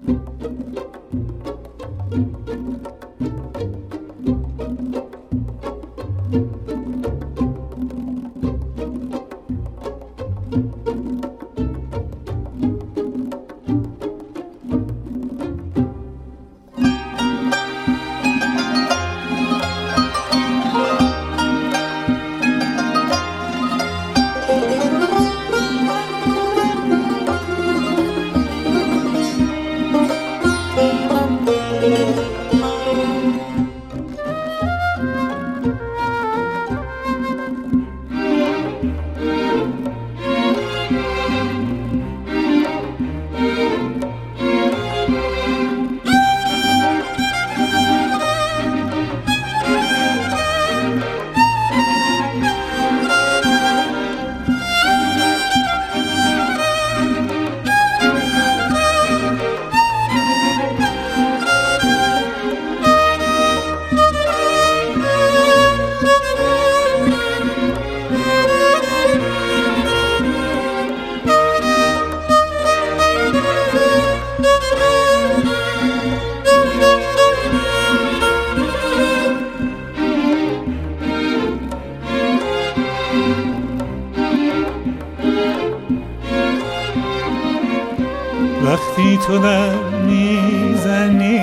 وقتی تو در میزنی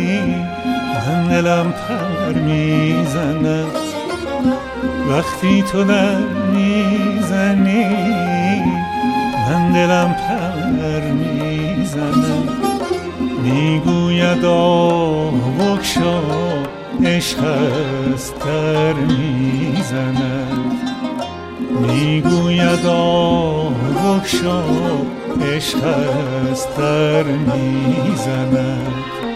من دلم پر میزند، وقتی تو در میزنی من دلم پر میزند، میگوید آه بگشا عشق است در میزند، میگوید آه بگشا عشق است در میزند.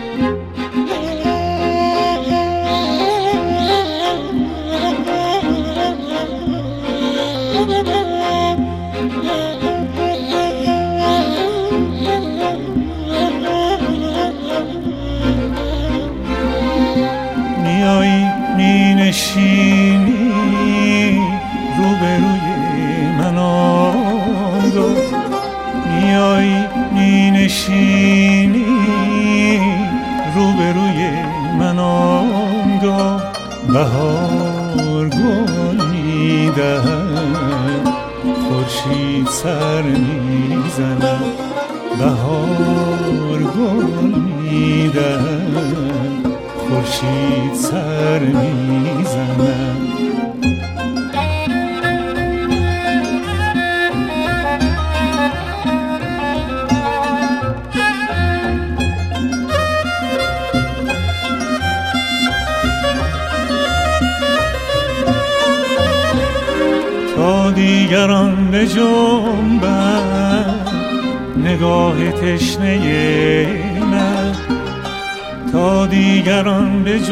میایی مینشینی روبروی من آنگاه، میایی مینشینی روبروی من آنگاه، بهار گل میدهد خورشید سر میزند، بهار گل میدهد خورشید سر میزند. تا دیگران به جنبند نگاه تشنه من، تا دیگران به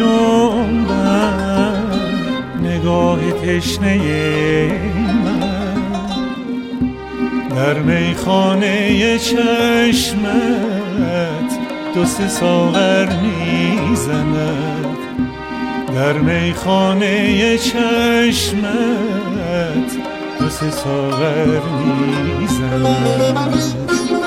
جنبند نگاه تشنه من، در میخانه چشمت دو سه ساغر میزند، در میخانه چشمت دو سه ساغر میزند.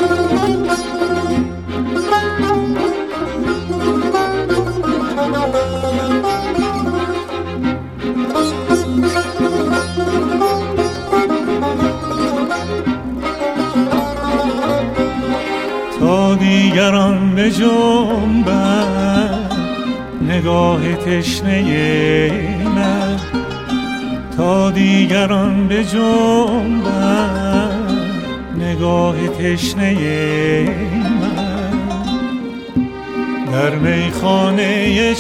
تا دیگران به جنبند نگاه تشنه من، تا دیگران به جنبند نگاه تشنه من، در میخانه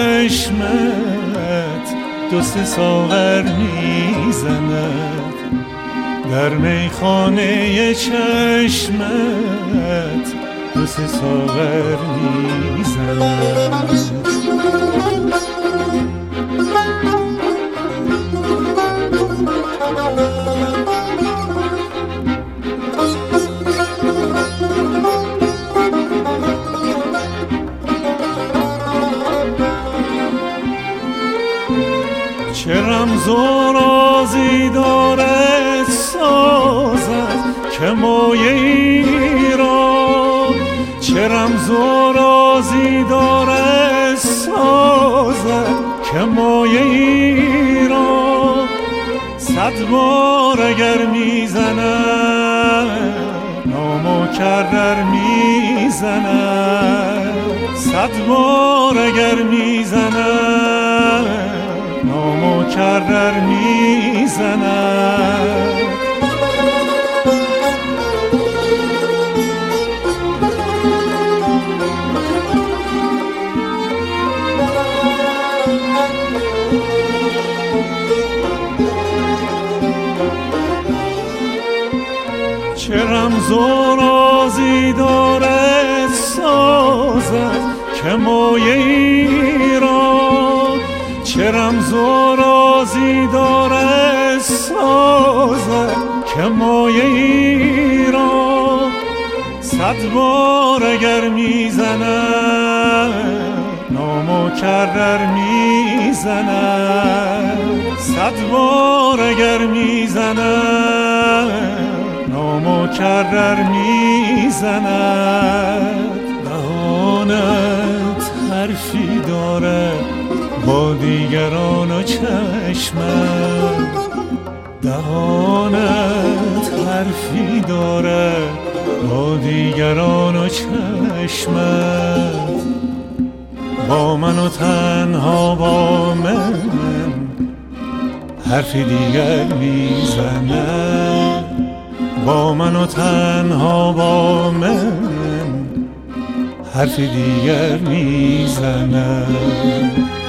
چشمت دو سه ساغر میزند، در میخانه چشمت دو سه ساغر میزند. چه رمز و رازی دارد سازد که مایه ای را، چه رمز و رازی داره سازد که مایه ای را 100 بار اگر میزند نامکرر میزند 100 بار اگر میزند نامکرر میزند چه رمز و رازی داره سازد که مایه ای را چه رمز و رازی داره سازد که مایه ای را 100 بار اگر میزند نامکرر میزند 100 بار اگر میزند نامکرر میزند دهانت حرفی داره با دیگران و چشمت دهانت حرفی داره با دیگران و چشمت با من و تنها با من حرفی دیگر میزند با من و تنها با من حرف دیگر میزند